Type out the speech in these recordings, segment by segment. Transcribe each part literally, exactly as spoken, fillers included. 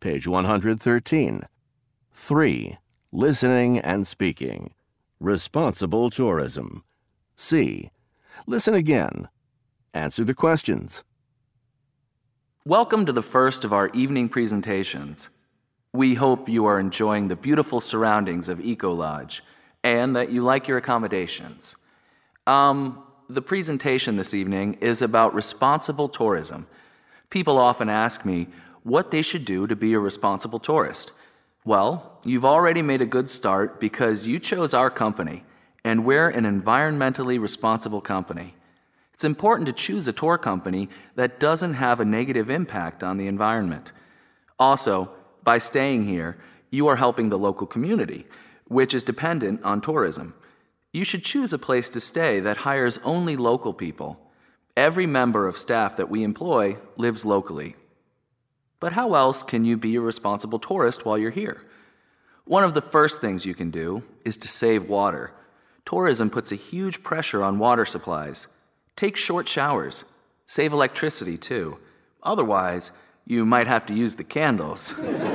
page one hundred thirteen. three. Listening and speaking. Responsible tourism. C. Listen again. Answer the questions. Welcome to the first of our evening presentations. We hope you are enjoying the beautiful surroundings of Eco Lodge and that you like your accommodations. Um, the presentation this evening is about responsible tourism. People often ask me what they should do to be a responsible tourist. Well, you've already made a good start because you chose our company, and we're an environmentally responsible company. It's important to choose a tour company that doesn't have a negative impact on the environment. Also, by staying here, you are helping the local community, which is dependent on tourism. You should choose a place to stay that hires only local people. Every member of staff that we employ lives locally. But how else can you be a responsible tourist while you're here? One of the first things you can do is to save water. Tourism puts a huge pressure on water supplies. Take short showers. Save electricity, too. Otherwise, you might have to use the candles.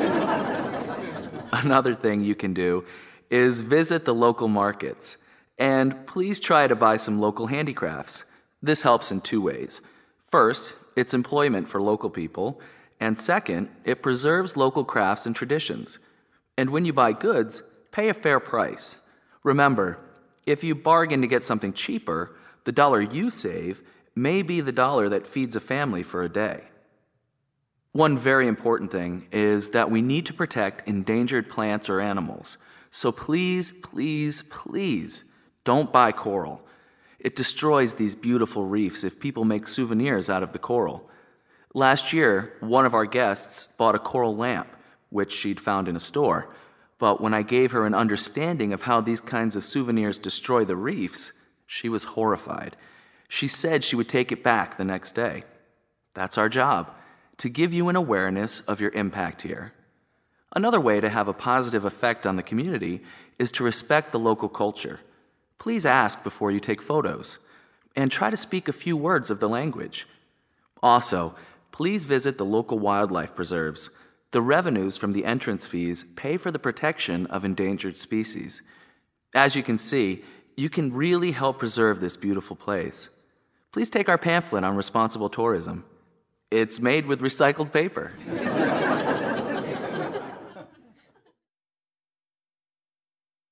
Another thing you can do is visit the local markets. And please try to buy some local handicrafts. This helps in two ways. First, it's employment for local people. And second, it preserves local crafts and traditions. And when you buy goods, pay a fair price. Remember, if you bargain to get something cheaper, the dollar you save may be the dollar that feeds a family for a day. One very important thing is that we need to protect endangered plants or animals. So please, please, please don't buy coral. It destroys these beautiful reefs if people make souvenirs out of the coral. Last year, one of our guests bought a coral lamp, which she'd found in a store. But when I gave her an understanding of how these kinds of souvenirs destroy the reefs, she was horrified. She said she would take it back the next day. That's our job, to give you an awareness of your impact here. Another way to have a positive effect on the community is to respect the local culture. Please ask before you take photos, and try to speak a few words of the language. Also, please visit the local wildlife preserves. The revenues from the entrance fees pay for the protection of endangered species. As you can see, you can really help preserve this beautiful place. Please take our pamphlet on responsible tourism. It's made with recycled paper.